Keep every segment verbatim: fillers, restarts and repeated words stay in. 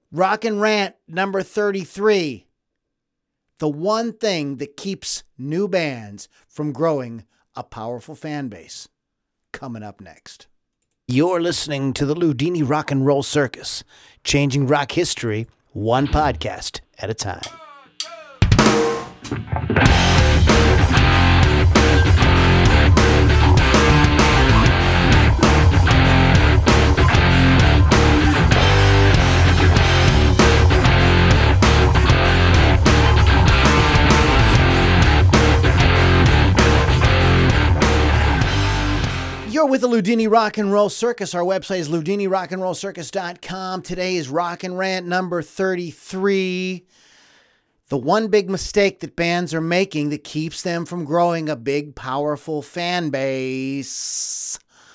Rock and Rant number thirty-three. The one thing that keeps new bands from growing a powerful fan base. Coming up next. You're listening to the Loudini Rock and Roll Circus, changing rock history one podcast at a time. You're with the Loudini Rock and Roll Circus. Our website is loudini rock and roll circus dot com. Today is Rock and Rant number thirty-three. The one big mistake that bands are making that keeps them from growing a big, powerful fan base.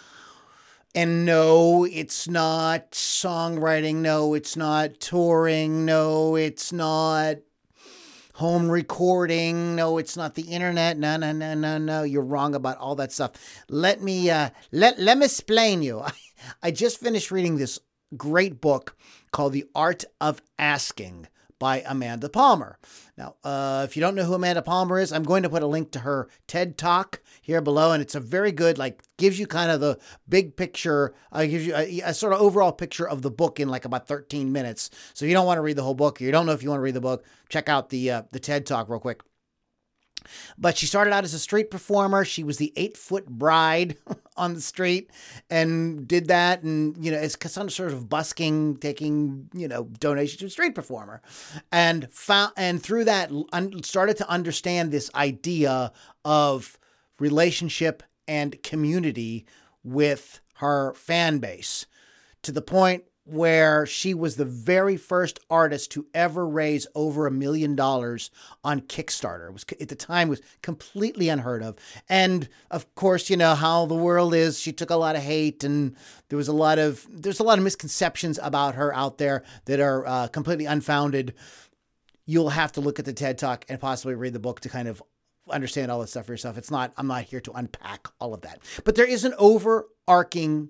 And no, it's not songwriting. No, it's not touring. No, it's not home recording. No, it's not the internet. No, no, no, no, no. You're wrong about all that stuff. Let me, uh, let, let me explain you. I, I just finished reading this great book called The Art of Asking by Amanda Palmer. Now, uh, if you don't know who Amanda Palmer is, I'm going to put a link to her TED Talk here below, and it's a very good, like, gives you kind of the big picture, uh, gives you a, a sort of overall picture of the book in like about thirteen minutes. So if you don't want to read the whole book, or you don't know if you want to read the book, check out the uh, the TED Talk real quick. But she started out as a street performer. She was the eight-foot bride on the street and did that. And, you know, it's some sort of busking, taking, you know, donations to a street performer. And found, and through that, un- started to understand this idea of relationship and community with her fan base, to the point where she was the very first artist to ever raise over a million dollars on Kickstarter. It was, at the time, was completely unheard of. And of course, you know how the world is. She took a lot of hate, and there was a lot of there's a lot of misconceptions about her out there that are uh, completely unfounded. You'll have to look at the TED Talk and possibly read the book to kind of understand all this stuff for yourself. It's not. I'm not here to unpack all of that, but there is an overarching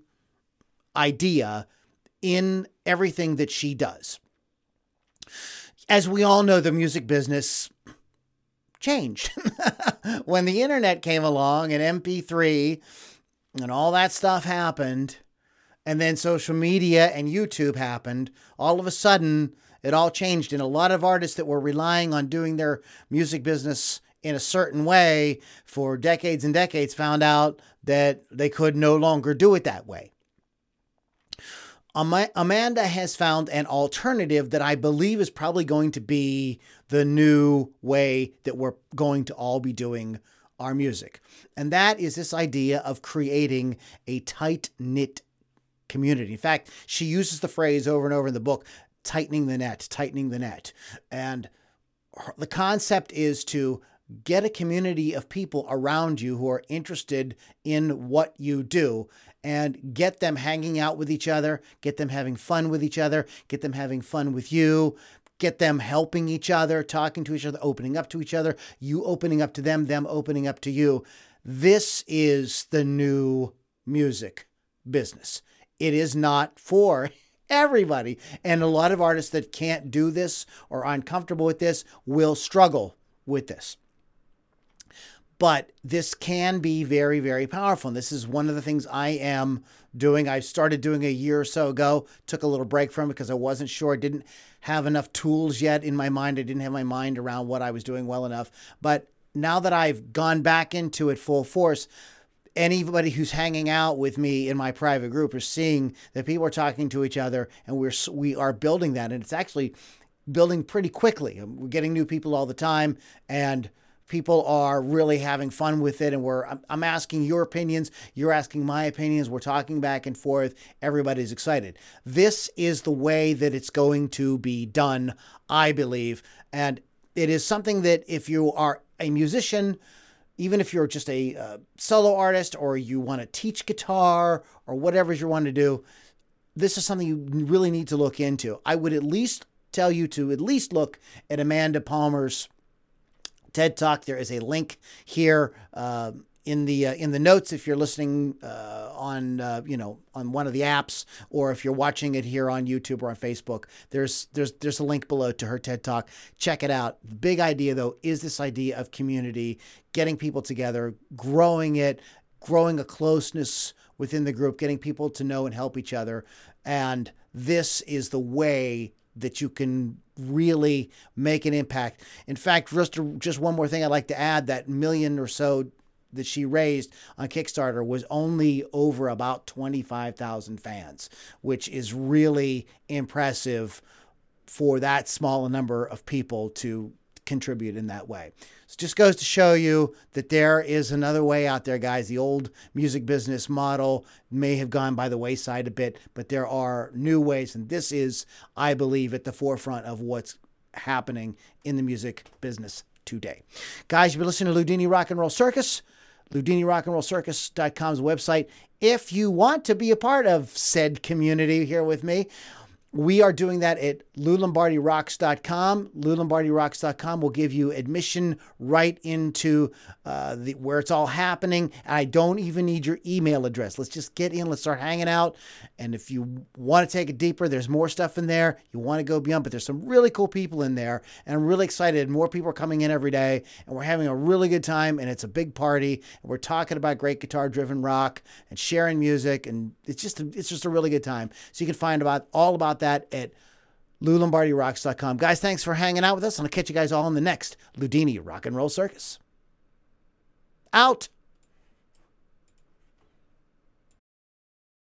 idea in everything that she does. As we all know, the music business changed. When the internet came along and M P three and all that stuff happened, and then social media and YouTube happened, all of a sudden it all changed. And a lot of artists that were relying on doing their music business in a certain way for decades and decades found out that they could no longer do it that way. Amanda has found an alternative that I believe is probably going to be the new way that we're going to all be doing our music. And that is this idea of creating a tight-knit community. In fact, she uses the phrase over and over in the book, tightening the net, tightening the net. And the concept is to get a community of people around you who are interested in what you do, and get them hanging out with each other, get them having fun with each other, get them having fun with you, get them helping each other, talking to each other, opening up to each other, you opening up to them, them opening up to you. This is the new music business. It is not for everybody. And a lot of artists that can't do this or are uncomfortable with this will struggle with this. But this can be very, very powerful. And this is one of the things I am doing. I started doing a year or so ago, took a little break from it because I wasn't sure. I didn't have enough tools yet in my mind. I didn't have my mind around what I was doing well enough. But now that I've gone back into it full force, anybody who's hanging out with me in my private group is seeing that people are talking to each other, and we're we are building that. And it's actually building pretty quickly. We're getting new people all the time, and people are really having fun with it, and we're I'm asking your opinions, you're asking my opinions, we're talking back and forth, everybody's excited. This is the way that it's going to be done, I believe, and it is something that if you are a musician, even if you're just a uh, solo artist, or you want to teach guitar, or whatever you want to do, this is something you really need to look into. I would at least tell you to at least look at Amanda Palmer's TED Talk. There is a link here uh, in the uh, in the notes if you're listening uh, on uh, you know on one of the apps, or if you're watching it here on YouTube or on Facebook. There's there's there's a link below to her TED Talk. Check it out. The big idea though is this idea of community, getting people together, growing it, growing a closeness within the group, getting people to know and help each other. And this is the way that you can really make an impact. In fact, just, just one more thing I'd like to add, that million or so that she raised on Kickstarter was only over about twenty-five thousand fans, which is really impressive for that small a number of people to contribute in that way. So it just goes to show you that there is another way out there, guys. The old music business model may have gone by the wayside a bit, but there are new ways. And this is, I believe, at the forefront of what's happening in the music business today. Guys, you've been listening to Loudini Rock and Roll Circus. Loudini Rock and Roll Circus dot com's website. If you want to be a part of said community here with me, we are doing that at Lou Lombardi Rocks dot com. Lou Lombardi Rocks dot com will give you admission right into uh, the, where it's all happening. And I don't even need your email address. Let's just get in. Let's start hanging out. And if you want to take it deeper, there's more stuff in there. You want to go beyond, but there's some really cool people in there. And I'm really excited. More people are coming in every day. And we're having a really good time. And it's a big party. And we're talking about great guitar-driven rock and sharing music. And it's just, a, it's just a really good time. So you can find about all about that that at Lou Lombardi Rocks dot com. Guys, thanks for hanging out with us. And I'll catch you guys all in the next Loudini Rock and Roll Circus. Out.